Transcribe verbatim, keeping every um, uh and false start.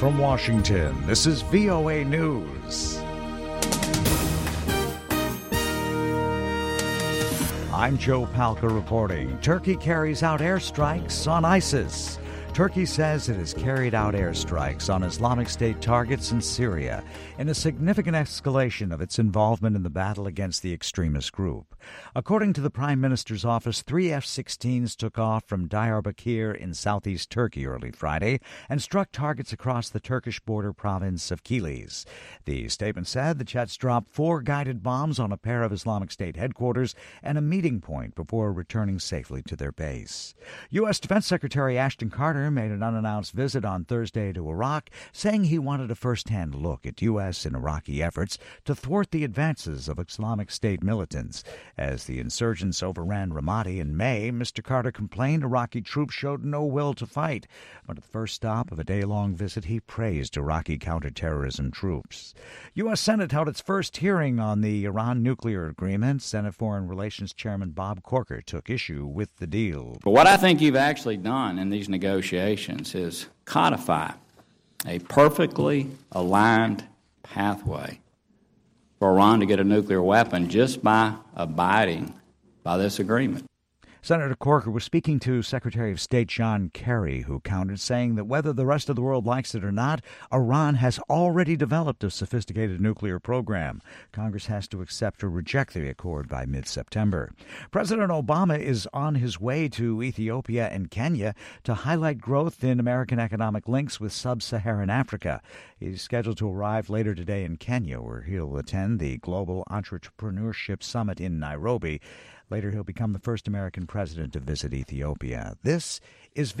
from Washington, this is V O A News. I'm Joe Palca reporting. Turkey carries out airstrikes on ISIS. Turkey says it has carried out airstrikes on Islamic State targets in Syria in a significant escalation of its involvement in the battle against the extremist group. According to the Prime Minister's office, three F sixteens took off from Diyarbakir in southeast Turkey early Friday and struck targets across the Turkish border province of Kilis. The statement said the jets dropped four guided bombs on a pair of Islamic State headquarters and a meeting point before returning safely to their base. U S. Defense Secretary Ashton Carter made an unannounced visit on Thursday to Iraq, saying he wanted a first-hand look at U S and Iraqi efforts to thwart the advances of Islamic State militants. As the insurgents overran Ramadi in May, Mister Carter complained Iraqi troops showed no will to fight. But at the first stop of a day-long visit, he praised Iraqi counterterrorism troops. U S. Senate held its first hearing on the Iran nuclear agreement. Senate Foreign Relations Chairman Bob Corker took issue with the deal. But what I think you've actually done in these negotiations is codify a perfectly aligned pathway for Iran to get a nuclear weapon just by abiding by this agreement. Senator Corker was speaking to Secretary of State John Kerry, who countered, saying that whether the rest of the world likes it or not, Iran has already developed a sophisticated nuclear program. Congress has to accept or reject the accord by mid-September. President Obama is on his way to Ethiopia and Kenya to highlight growth in American economic links with sub-Saharan Africa. He's scheduled to arrive later today in Kenya, where he'll attend the Global Entrepreneurship Summit in Nairobi. Later, he'll become the first American president to visit Ethiopia. This is